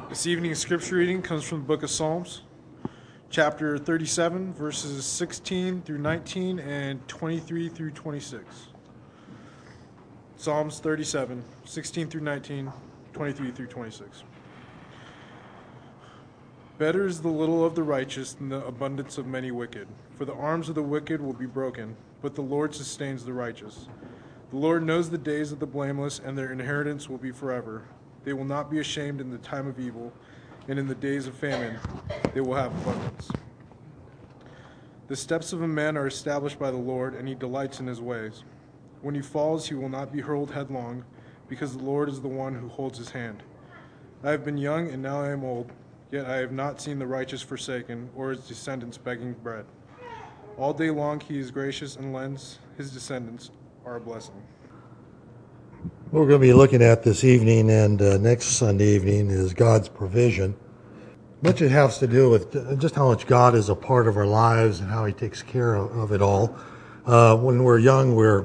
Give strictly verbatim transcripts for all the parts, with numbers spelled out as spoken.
This evening's scripture reading comes from the book of Psalms, chapter thirty-seven, verses sixteen through nineteen and twenty-three through twenty-six. Psalms thirty-seven, sixteen through nineteen, twenty-three through twenty-six. Better is the little of the righteous than the abundance of many wicked. For the arms of the wicked will be broken, but the Lord sustains the righteous. The Lord knows the days of the blameless, and their inheritance will be forever. They will not be ashamed in the time of evil, and in the days of famine they will have abundance. The steps of a man are established by the Lord, and he delights in his ways. When he falls, he will not be hurled headlong, because the Lord is the one who holds his hand. I have been young, and now I am old, yet I have not seen the righteous forsaken, or his descendants begging bread. All day long he is gracious and lends his descendants are a blessing. What we're going to be looking at this evening and uh, next Sunday evening is God's provision. Much it has to do with just how much God is a part of our lives and how he takes care of, of it all. Uh, when we're young, we're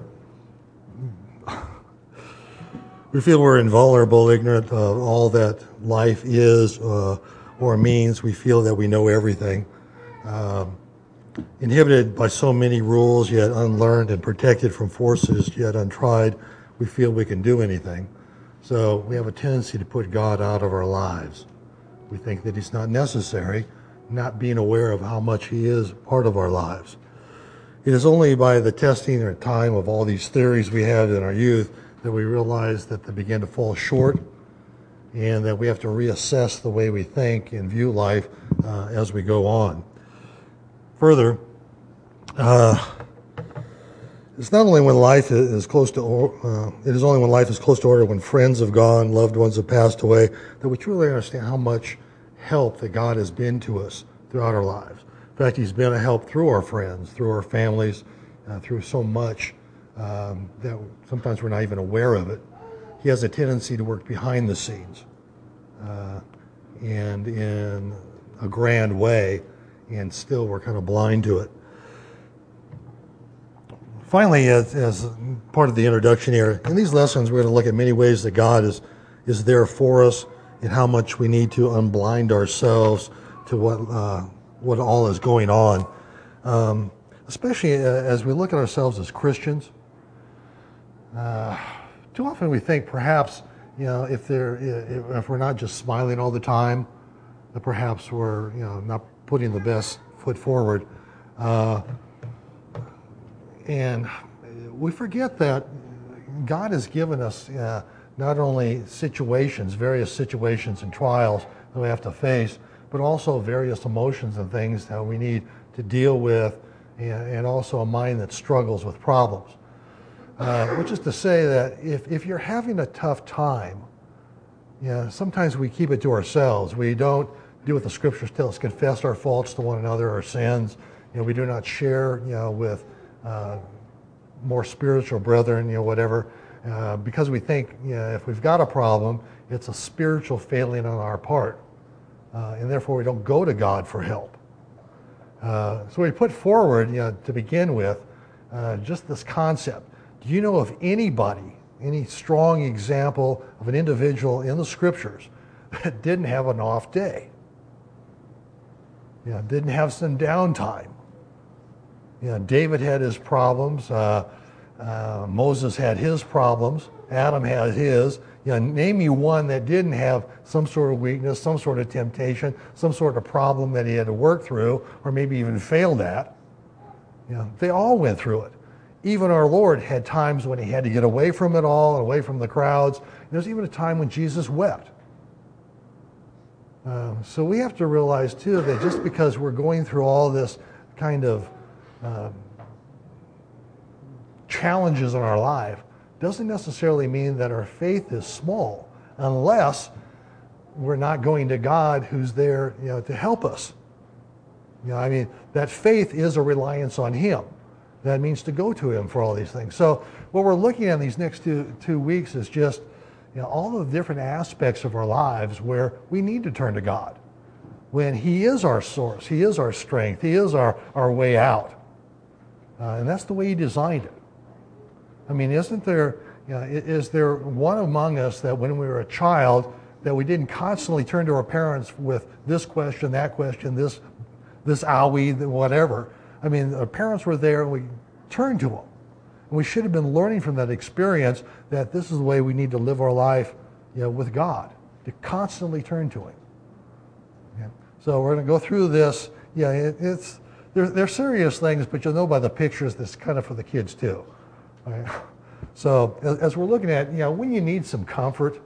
we feel we're invulnerable, ignorant of all that life is uh, or means. We feel that we know everything. Um, inhibited by so many rules, yet unlearned, and protected from forces, yet untried, we feel we can do anything. So we have a tendency to put God out of our lives. We think that he's not necessary, not being aware of how much he is part of our lives. It is only by the testing or time of all these theories we have in our youth that we realize that they begin to fall short, and that we have to reassess the way we think and view life uh, as we go on. Further, uh, it's not only when life is close to, uh, it is only when life is close to order, when friends have gone, loved ones have passed away, that we truly understand how much help that God has been to us throughout our lives. In fact, he's been a help through our friends, through our families, uh, through so much um, that sometimes we're not even aware of it. He has a tendency to work behind the scenes uh, and in a grand way, and still we're kind of blind to it. Finally, as, as part of the introduction here, in these lessons we're going to look at many ways that God is, is there for us and how much we need to unblind ourselves to what, uh, what all is going on. Um, especially as we look at ourselves as Christians. Uh, too often we think perhaps, you know, if, they're, if we're not just smiling all the time, that perhaps we're, you know, not putting the best foot forward. Uh, And we forget that God has given us uh, not only situations, various situations and trials that we have to face, but also various emotions and things that we need to deal with, and, and also a mind that struggles with problems. Uh, which is to say that if, if you're having a tough time, you know, sometimes we keep it to ourselves. We don't do what the scriptures tell us, confess our faults to one another, our sins. You know, we do not share, you know, with Uh, more spiritual brethren, you know, whatever, uh, because we think, you know, if we've got a problem, it's a spiritual failing on our part, uh, and therefore we don't go to God for help. Uh, so we put forward, you know, to begin with, uh, just this concept. Do you know of anybody, any strong example of an individual in the scriptures that didn't have an off day? You know, didn't have some downtime? You know, David had his problems. Uh, uh, Moses had his problems. Adam had his. You know, name me one that didn't have some sort of weakness, some sort of temptation, some sort of problem that he had to work through, or maybe even failed at. You know, they all went through it. Even our Lord had times when he had to get away from it all, away from the crowds. There's even a time when Jesus wept. Uh, so we have to realize too that just because we're going through all this kind of Uh, challenges in our life doesn't necessarily mean that our faith is small, unless we're not going to God, who's there, you know, to help us. You know, I mean, that faith is a reliance on him. That means to go to him for all these things. So what we're looking at these next two two weeks is just, you know, all the different aspects of our lives where we need to turn to God, when he is our source, he is our strength, he is our, our way out. Uh, and that's the way he designed it. I mean, isn't there, you know, is there one among us that when we were a child that we didn't constantly turn to our parents with this question, that question, this, this owie, whatever. I mean, our parents were there and we turned to them. And we should have been learning from that experience that this is the way we need to live our life, you know, with God, to constantly turn to Him. Yeah. So we're going to go through this. Yeah, it, it's they're, they're serious things, but you'll know by the pictures this is kind of for the kids too. All right? So as, as we're looking at, you know, when you need some comfort,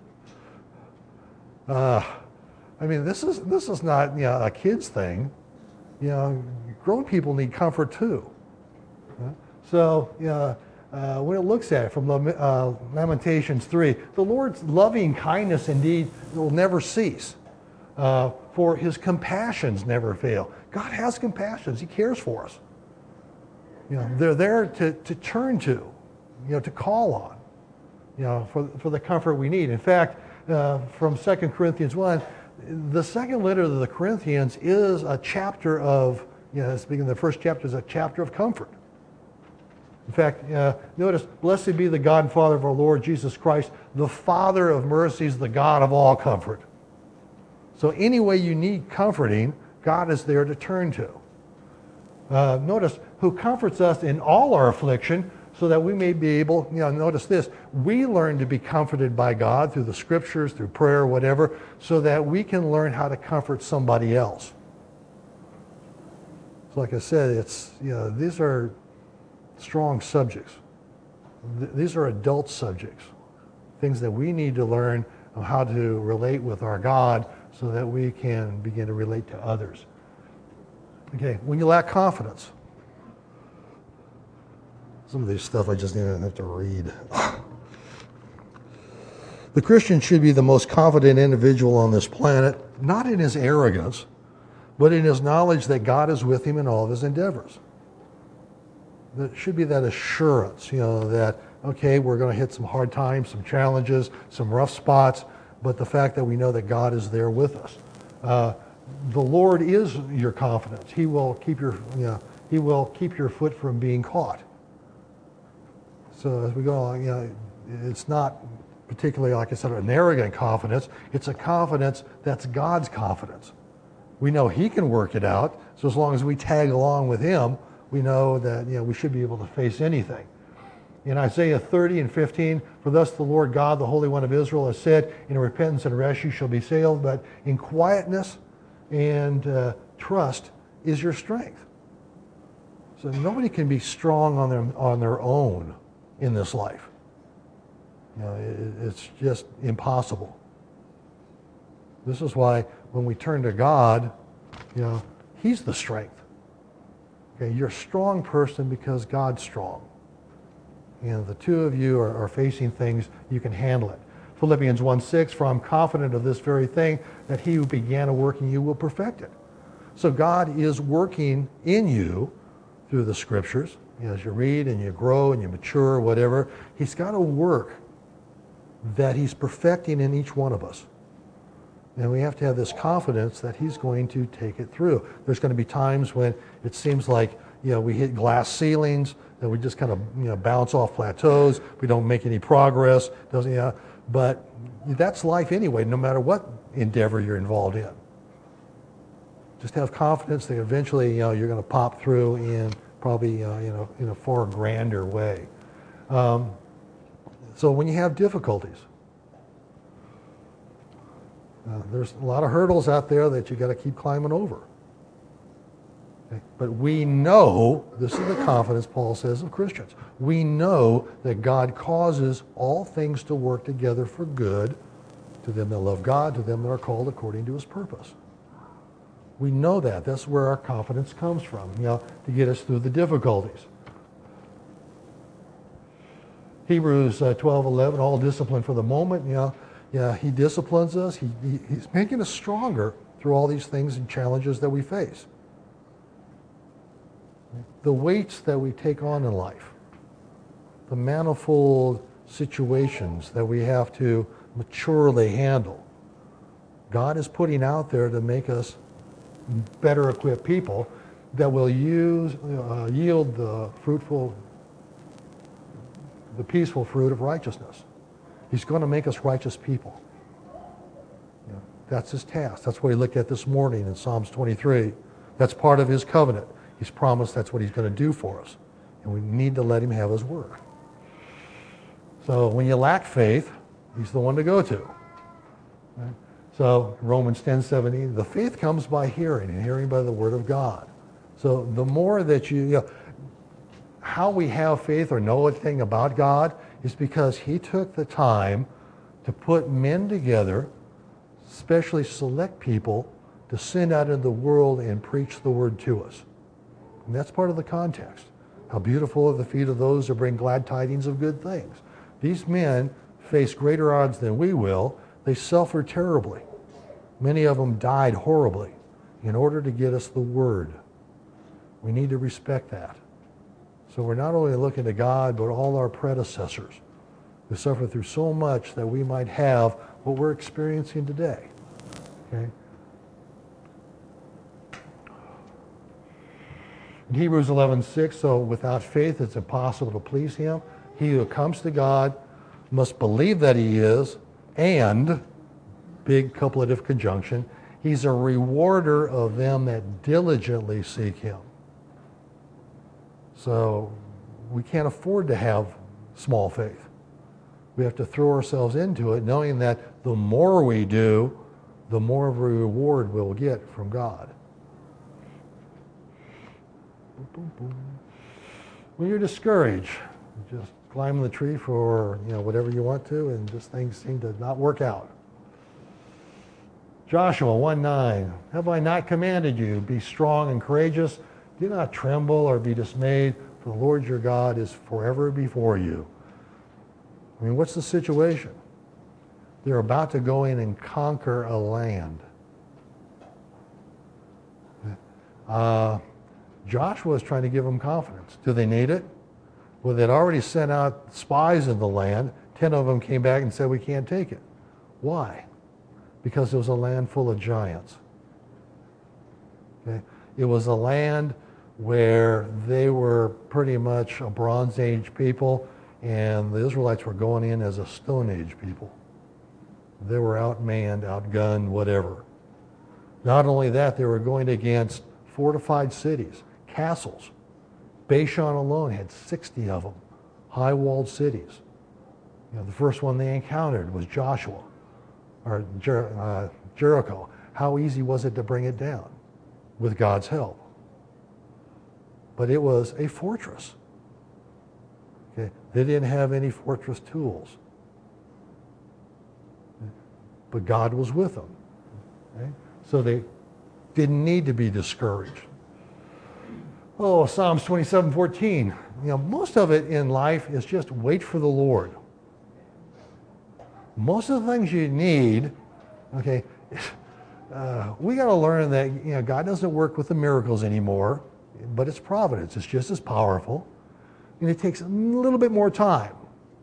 uh, I mean, this is this is not, you know, a kid's thing. You know, grown people need comfort too. Yeah? So, you know, uh, when it looks at it from uh, Lamentations three, the Lord's loving kindness indeed will never cease, uh, for His compassions never fail. God has compassions. He cares for us. You know, they're there to, to turn to, you know, to call on, you know, for, for the comfort we need. In fact, uh, from Second Corinthians one, the second letter of the Corinthians is a chapter of, you know, speaking of the first chapter, is a chapter of comfort. In fact, uh, notice, blessed be the God and Father of our Lord Jesus Christ, the Father of mercies, the God of all comfort. So any way you need comforting, God is there to turn to. Uh, notice, who comforts us in all our affliction, so that we may be able, you know, notice this, we learn to be comforted by God through the scriptures, through prayer, whatever, so that we can learn how to comfort somebody else. So like I said, it's, you know, these are strong subjects. Th- these are adult subjects, things that we need to learn of how to relate with our God so that we can begin to relate to others. Okay, when you lack confidence, some of this stuff I just didn't have to read. The Christian should be the most confident individual on this planet, not in his arrogance, but in his knowledge that God is with him in all of his endeavors. There should be that assurance, you know, that, okay, we're going to hit some hard times, some challenges, some rough spots, but the fact that we know that God is there with us. Uh, the Lord is your confidence. He will keep your, you know, He will keep your foot from being caught. So as we go along, you know, it's not particularly, like I said, an arrogant confidence. It's a confidence that's God's confidence. We know He can work it out, so as long as we tag along with Him, we know that, you know, we should be able to face anything. In Isaiah thirty and fifteen, for thus the Lord God, the Holy One of Israel, has said, in repentance and rest you shall be saved, but in quietness and uh, trust is your strength. So nobody can be strong on their, on their own in this life. You know, it, it's just impossible. This is why when we turn to God, you know, He's the strength. Okay, you're a strong person because God's strong. And the two of you are, are facing things, you can handle it. Philippians one six, for I'm confident of this very thing, that He who began a work in you will perfect it. So God is working in you through the scriptures. You know, as you read and you grow and you mature, whatever, He's got a work that He's perfecting in each one of us. And we have to have this confidence that He's going to take it through. There's going to be times when it seems like, you know, we hit glass ceilings, that we just kind of, you know, bounce off plateaus. We don't make any progress. Doesn't, you know, but that's life anyway, no matter what endeavor you're involved in. Just have confidence that eventually, you know, you're going to pop through in probably, uh, you know, in a far grander way. Um, so when you have difficulties, uh, there's a lot of hurdles out there that you got to keep climbing over. Okay? But we know, this is the confidence Paul says of Christians, we know that God causes all things to work together for good to them that love God, to them that are called according to His purpose. We know that. That's where our confidence comes from, you know, to get us through the difficulties. Hebrews uh, twelve eleven, all discipline for the moment. You know, yeah, He disciplines us. He, he, he's making us stronger through all these things and challenges that we face. The weights that we take on in life, the manifold situations that we have to maturely handle, God is putting out there to make us better equipped people that will use, uh, yield the fruitful, the peaceful fruit of righteousness. He's going to make us righteous people. That's his task. That's what he looked at this morning in Psalms twenty-three. That's part of his covenant. He's promised that's what he's going to do for us. And we need to let him have his word. So when you lack faith, he's the one to go to. Right? So Romans ten seventeen, the faith comes by hearing, and hearing by the word of God. So the more that you, you know, how we have faith or know anything about God is because he took the time to put men together, especially select people, to send out into the world and preach the word to us. And that's part of the context. How beautiful are the feet of those who bring glad tidings of good things. These men face greater odds than we will. They suffered terribly. Many of them died horribly in order to get us the word. We need to respect that. So we're not only looking to God, but all our predecessors who suffered through so much that we might have what we're experiencing today. Okay? In Hebrews eleven six, so without faith it's impossible to please him. He who comes to God must believe that he is, and, big couplet conjunction, he's a rewarder of them that diligently seek him. So we can't afford to have small faith. We have to throw ourselves into it, knowing that the more we do, the more of a reward we'll get from God. When you're discouraged, just climb the tree for you know whatever you want to, and just things seem to not work out. Joshua one nine, have I not commanded you, be strong and courageous? Do not tremble or be dismayed, for the Lord your God is forever before you. I mean, what's the situation? They're about to go in and conquer a land. Uh, Joshua is trying to give them confidence. Do they need it? Well, they'd already sent out spies in the land. Ten of them came back and said, we can't take it. Why? Because it was a land full of giants. Okay? It was a land where they were pretty much a Bronze Age people, and the Israelites were going in as a Stone Age people. They were outmanned, outgunned, whatever. Not only that, they were going against fortified cities, castles. Bashan alone had sixty of them, high-walled cities. You know, the first one they encountered was Joshua, or Jer- uh, Jericho. How easy was it to bring it down? With God's help. But it was a fortress. Okay? They didn't have any fortress tools. But God was with them. Okay? So they didn't need to be discouraged. Oh, Psalms twenty-seven fourteen. You know, most of it in life is just wait for the Lord. Most of the things you need, okay, uh, we got to learn that you know God doesn't work with the miracles anymore, but it's providence. It's just as powerful, and it takes a little bit more time.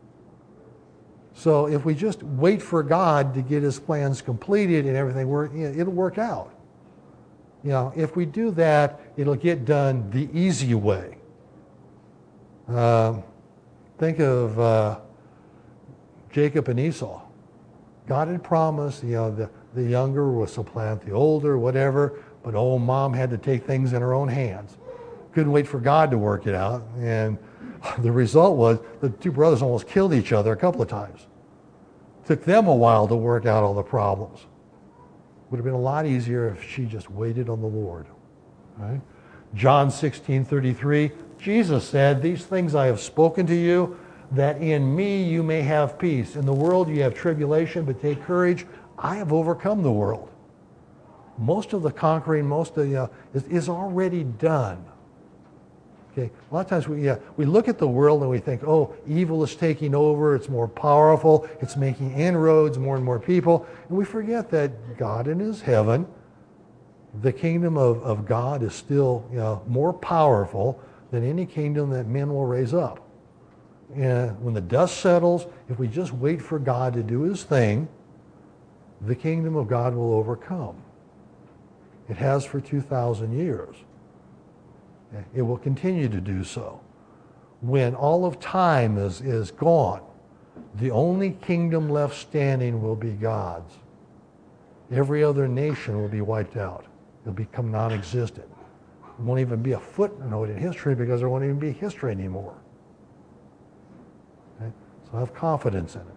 So if we just wait for God to get his plans completed and everything, work, you know, it'll work out. You know, if we do that, it'll get done the easy way. Uh, think of uh, Jacob and Esau. God had promised, you know, the, the younger will supplant the older, whatever, but old mom had to take things in her own hands. Couldn't wait for God to work it out, and the result was the two brothers almost killed each other a couple of times. Took them a while to work out all the problems. Would have been a lot easier if she just waited on the Lord. Right? John sixteen thirty-three, Jesus said, these things I have spoken to you, that in me you may have peace. In the world you have tribulation, but take courage. I have overcome the world. Most of the conquering, most of the, uh, is, is already done. Okay. A lot of times we, yeah, we look at the world and we think, oh, evil is taking over, it's more powerful, it's making inroads, more and more people. And we forget that God in his heaven, the kingdom of, of God is still you know, more powerful than any kingdom that men will raise up. And when the dust settles, if we just wait for God to do his thing, the kingdom of God will overcome. It has for two thousand years. It will continue to do so. When all of time is, is gone, the only kingdom left standing will be God's. Every other nation will be wiped out. It'll become non-existent. There won't even be a footnote in history because there won't even be history anymore. Okay? So have confidence in it.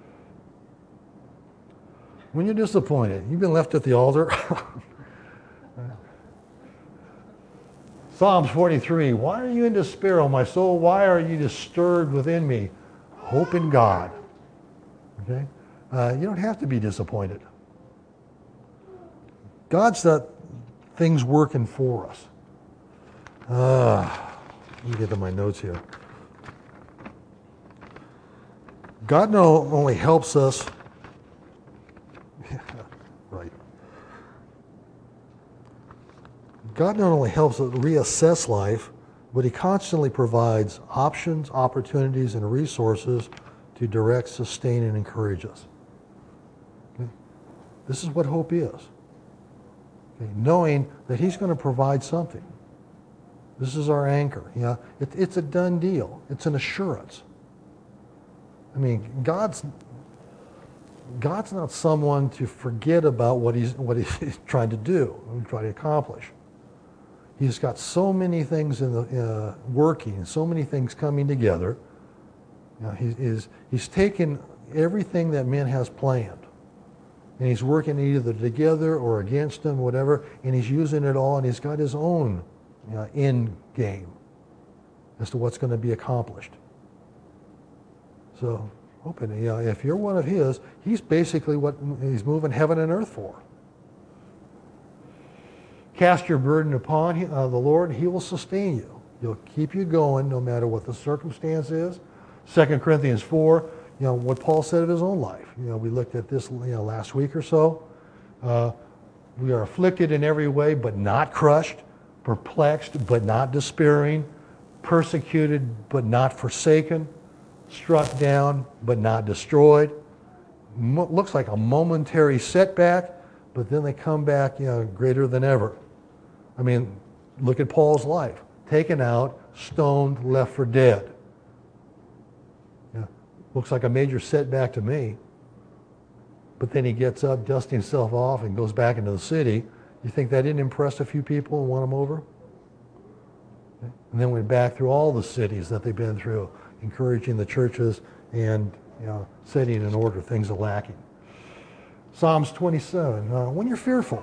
When you're disappointed, you've been left at the altar. Psalms forty-three, why are you in despair, O my soul? Why are you disturbed within me? Hope in God. Okay? Uh, you don't have to be disappointed. God's got things working for us. Uh, let me get to my notes here. God not only helps us, right. God not only helps us reassess life, but he constantly provides options, opportunities, and resources to direct, sustain, and encourage us. Okay? This is what hope is. Okay? Knowing that he's going to provide something. This is our anchor. Yeah? It, it's a done deal. It's an assurance. I mean, God's God's not someone to forget about what he's what he's trying to do and trying to accomplish. He's got so many things in the uh, working, so many things coming together. You know, he, he's he's taken everything that man has planned, and he's working either together or against them, whatever, and he's using it all, and he's got his own you know, end game as to what's going to be accomplished. So, open. You know, if you're one of his, he's basically what he's moving heaven and earth for. Cast your burden upon uh, the Lord, he will sustain you. He'll keep you going no matter what the circumstance is. Second Corinthians four, you know, what Paul said of his own life. You know, we looked at this you know, last week or so. Uh, we are afflicted in every way, but not crushed, perplexed, but not despairing, persecuted, but not forsaken, struck down, but not destroyed. Mo- looks like a momentary setback, but then they come back, you know, greater than ever. I mean, look at Paul's life. Taken out, stoned, left for dead. Yeah, looks like a major setback to me. But then he gets up, dusts himself off, and goes back into the city. You think that didn't impress a few people and won them over? Okay. And then went back through all the cities that they've been through, encouraging the churches and you know, setting in order things are lacking. Psalms twenty-seven, uh, when you're fearful.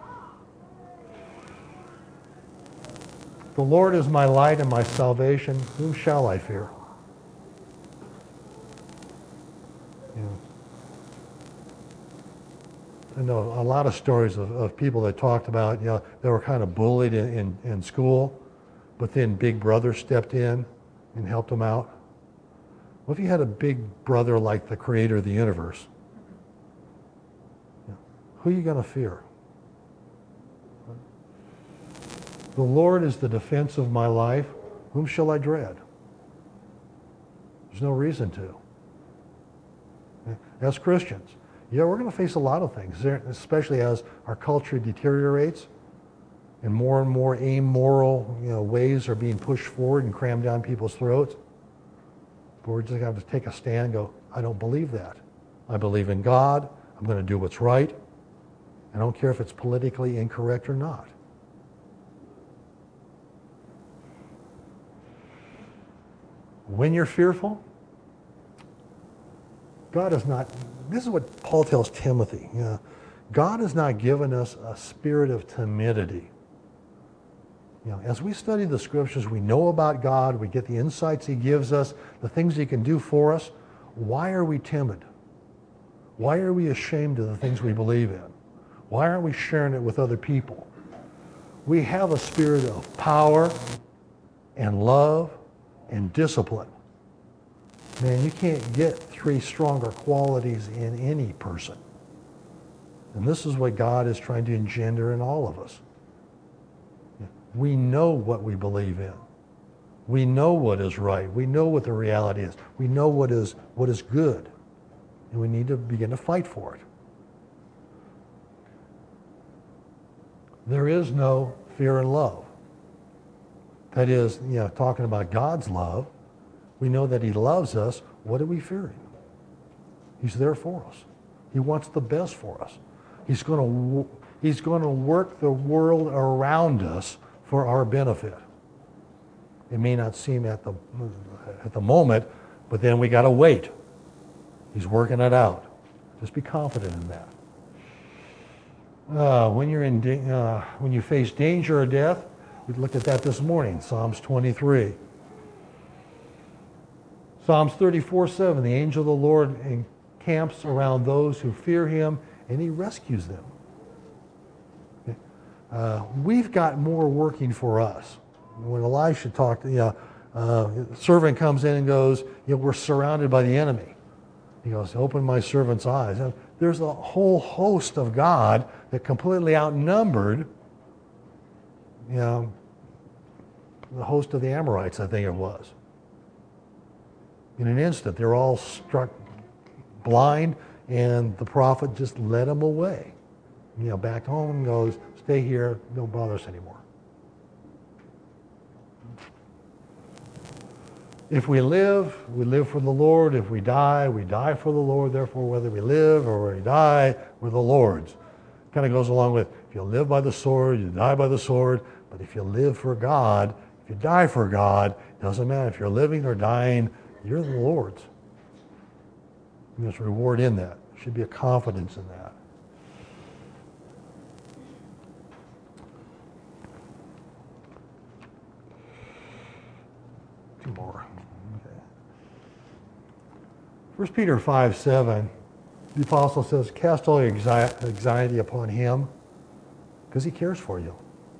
The Lord is my light and my salvation. Whom shall I fear? Yeah. I know a lot of stories of, of people that talked about, you know, they were kind of bullied in, in, in school, but then Big Brother stepped in and helped them out. What if you had a big brother like the creator of the universe? Who are you going to fear? The Lord is the defense of my life. Whom shall I dread? There's no reason to. As Christians, yeah, we're going to face a lot of things, especially as our culture deteriorates and more and more amoral you know, ways are being pushed forward and crammed down people's throats. But we're just going to have to take a stand and go, I don't believe that. I believe in God. I'm going to do what's right. I don't care if it's politically incorrect or not. When you're fearful, God is not, this is what Paul tells Timothy. You know, God has not given us a spirit of timidity. You know, as we study the scriptures, we know about God, we get the insights he gives us, the things he can do for us. Why are we timid? Why are we ashamed of the things we believe in? Why aren't we sharing it with other people? We have a spirit of power and love and discipline. Man, you can't get three stronger qualities in any person. And this is what God is trying to engender in all of us. We know what we believe in. We know what is right. We know what the reality is. We know what is what is good. And we need to begin to fight for it. There is no fear in love. That is, you know, talking about God's love, we know that he loves us. What are we fearing? He's there for us. He wants the best for us. He's going to He's going to work the world around us for our benefit. It may not seem at the at the moment, but then we got to wait. He's working it out. Just be confident in that. Uh, when you're in da- uh, when you face danger or death, we looked at that this morning. Psalms twenty-three. Psalms thirty-four seven. The angel of the Lord encamps around those who fear Him, and He rescues them. Okay. Uh, we've got more working for us. When Elisha talked, you know, uh, the servant comes in and goes, you know, we're surrounded by the enemy. He goes, open my servant's eyes. And there's a whole host of God that completely outnumbered, you know, the host of the Amorites, I think it was. In an instant, they're all struck blind, and the prophet just led them away. You know, back home and goes, stay here, don't bother us anymore. If we live, we live for the Lord. If we die, we die for the Lord. Therefore, whether we live or we die, we're the Lord's. Kind of goes along with, if you live by the sword, you die by the sword. But if you live for God, if you die for God, it doesn't matter. If you're living or dying, you're the Lord's. And there's reward in that. There should be a confidence in that. Two more. Okay. First Peter five seven, the apostle says, cast all your anxiety upon Him because He cares for you.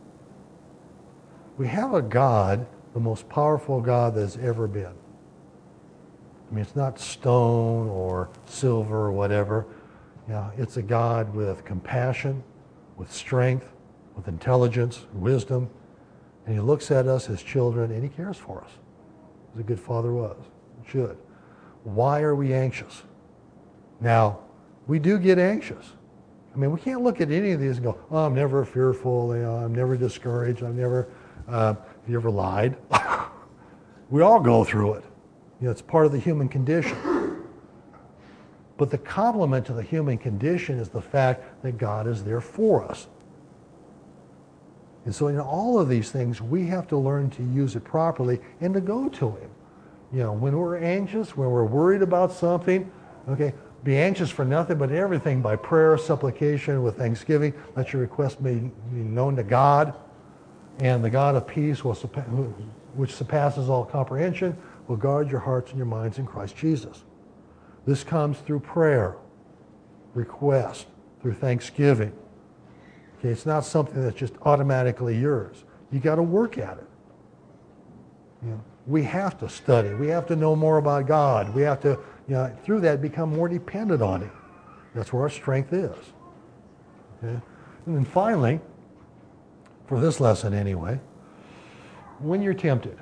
We have a God, the most powerful God that's ever been. I mean, it's not stone or silver or whatever. You know, it's a God with compassion, with strength, with intelligence, wisdom. And He looks at us as children and He cares for us. As a good father was, should. Why are we anxious? Now, we do get anxious. I mean, we can't look at any of these and go, oh, I'm never fearful, you know, I'm never discouraged, I'm never, uh, have you ever lied? We all go through it. You know, it's part of the human condition. But the complement to the human condition is the fact that God is there for us. And so in all of these things, we have to learn to use it properly and to go to Him. You know, when we're anxious, when we're worried about something, okay, be anxious for nothing but everything by prayer, supplication, with thanksgiving. Let your request be known to God. And the God of peace, will, which surpasses all comprehension, will guard your hearts and your minds in Christ Jesus. This comes through prayer, request, through thanksgiving. Okay, it's not something that's just automatically yours. You got to work at it. You know, we have to study. We have to know more about God. We have to, you know, through that, become more dependent on Him. That's where our strength is. Okay? And then finally, for this lesson anyway, when you're tempted,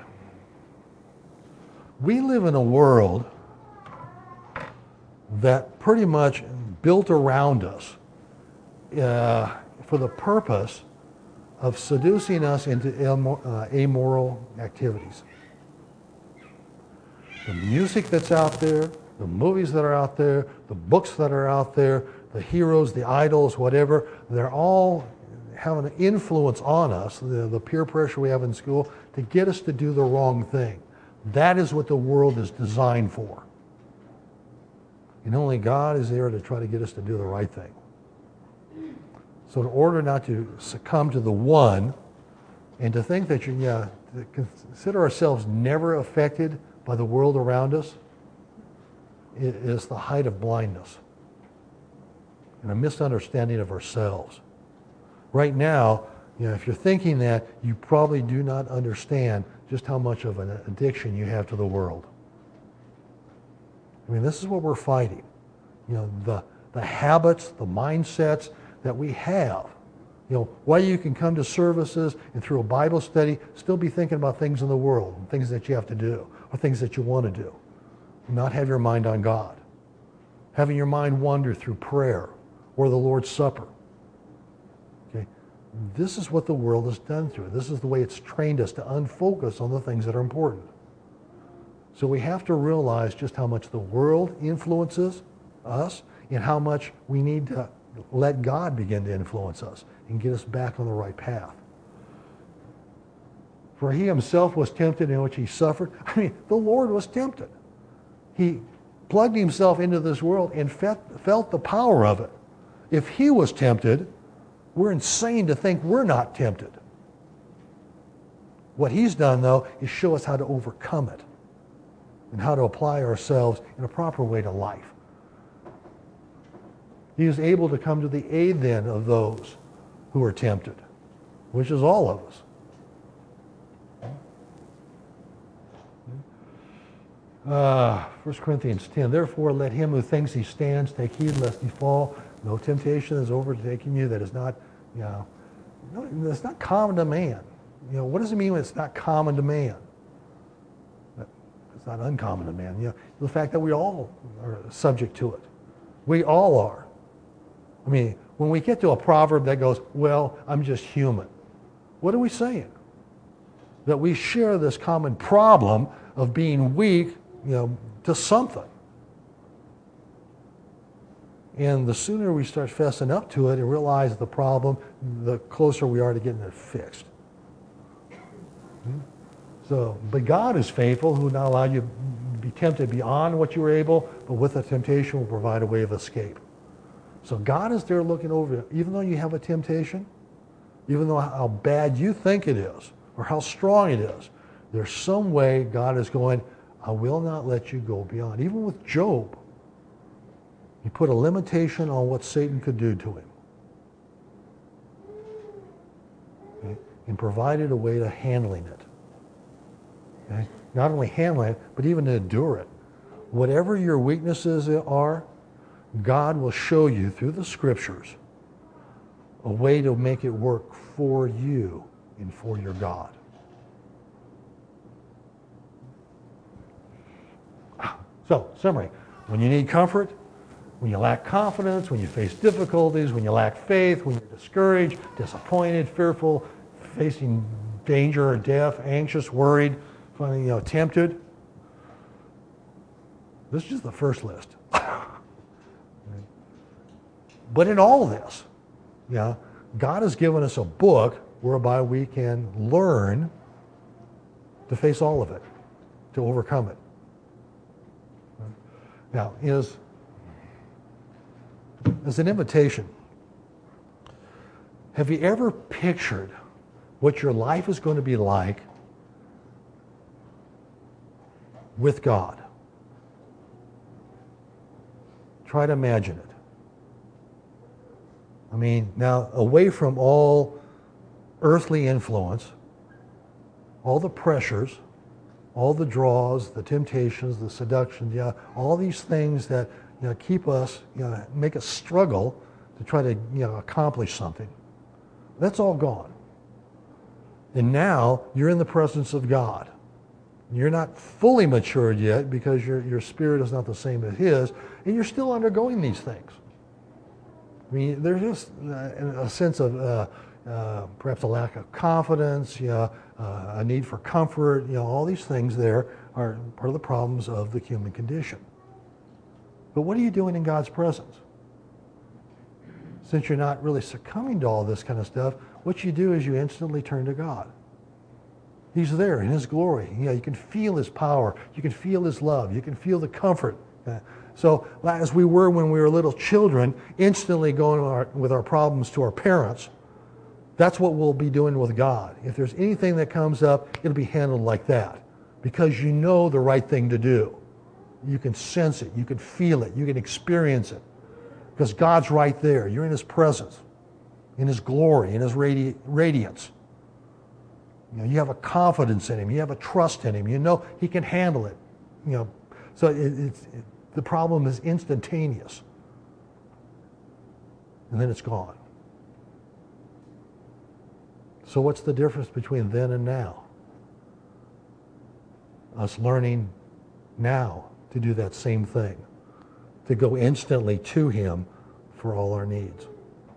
we live in a world that pretty much built around us uh, for the purpose of seducing us into uh, amoral activities. The music that's out there, the movies that are out there, the books that are out there, the heroes, the idols, whatever, they're all having an influence on us, the, the peer pressure we have in school, to get us to do the wrong thing. That is what the world is designed for. And only God is there to try to get us to do the right thing. So in order not to succumb to the one, and to think that you, yeah, to consider ourselves never affected by the world around us, it is the height of blindness and a misunderstanding of ourselves. Right now, you know, if you're thinking that, you probably do not understand just how much of an addiction you have to the world. I mean, this is what we're fighting. You know, the, the habits, the mindsets that we have. You know, why you can come to services and through a Bible study still be thinking about things in the world, and things that you have to do, or things that you want to do. Not have your mind on God. Having your mind wander through prayer or the Lord's Supper. Okay? This is what the world has done through it. This is the way it's trained us to unfocus on the things that are important. So we have to realize just how much the world influences us and how much we need to let God begin to influence us and get us back on the right path. For he himself was tempted in which he suffered. I mean, the Lord was tempted. He plugged himself into this world and felt the power of it. If he was tempted, we're insane to think we're not tempted. What he's done, though, is show us how to overcome it and how to apply ourselves in a proper way to life. He is able to come to the aid then of those who are tempted, which is all of us. Uh, First Corinthians ten, therefore let him who thinks he stands take heed lest he fall. No temptation is overtaking you that is not, you know, no, that's not common to man. You know, what does it mean when it's not common to man? It's not uncommon to man. You know, the fact that we all are subject to it. We all are. I mean, when we get to a proverb that goes, well, I'm just human, what are we saying? That we share this common problem of being weak, you know, to something. And the sooner we start fessing up to it and realize the problem, the closer we are to getting it fixed. So, but God is faithful, who will not allow you to be tempted beyond what you were able, but with the temptation will provide a way of escape. So God is there looking over you. Even though you have a temptation, even though how bad you think it is, or how strong it is, there's some way God is going, I will not let you go beyond. Even with Job, he put a limitation on what Satan could do to him. Okay? And provided a way to handling it. Okay? Not only handling it, but even to endure it. Whatever your weaknesses are, God will show you through the scriptures a way to make it work for you and for your God. So, summary. When you need comfort, when you lack confidence, when you face difficulties, when you lack faith, when you're discouraged, disappointed, fearful, facing danger or death, anxious, worried, you know, tempted. This is just the first list. But in all this, yeah, God has given us a book whereby we can learn to face all of it, to overcome it. Now, is as an invitation, have you ever pictured what your life is going to be like with God? Try to imagine it. I mean, now, away from all earthly influence, all the pressures, all the draws, the temptations, the seductions, yeah, all these things that, you know, keep us, you know, make us struggle to try to, you know, accomplish something. That's all gone. And now you're in the presence of God. You're not fully matured yet because your, your spirit is not the same as his, and you're still undergoing these things. I mean, there's just uh, a sense of uh, uh, perhaps a lack of confidence, you know, uh, a need for comfort, you know, all these things there are part of the problems of the human condition. But what are you doing in God's presence? Since you're not really succumbing to all this kind of stuff, what you do is you instantly turn to God. He's there in his glory. You know, you can feel his power. You can feel his love. You can feel the comfort. Uh, so as we were when we were little children, instantly going our, with our problems to our parents, that's what we'll be doing with God. If there's anything that comes up, it'll be handled like that because you know the right thing to do. You can sense it. You can feel it. You can experience it because God's right there. You're in his presence, in his glory, in his radi- radiance. You know, you have a confidence in him. You have a trust in him. You know he can handle it. You know, so it, it's it, the problem is instantaneous, and then it's gone. So what's the difference between then and now? Us learning now to do that same thing, to go instantly to him for all our needs.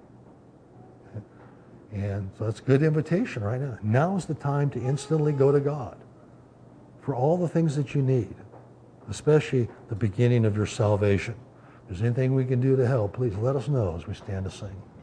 And so that's a good invitation right now. Now is the time to instantly go to God for all the things that you need, especially the beginning of your salvation, there's anything we can do to help, please let us know as we stand to sing.